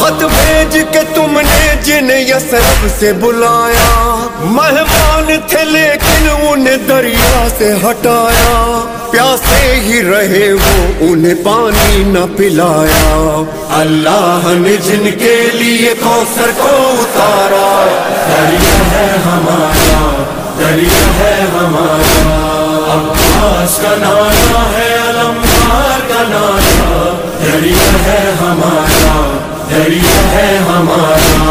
खत भेज के तुमने जिन्हें यसरब से बुलाया, मेहमान थे लेकिन उन्हें दरिया से हटाया। प्यासे ही रहे वो उन्हें पानी न पिलाया। अल्लाह ने जिनके लिए कौसर को उतारा, दरिया है हमारा, दरिया है हमारा। अब्बास का नारा है, अलमदार का नारा, दरिया है हमारा, दरिया है हमारा।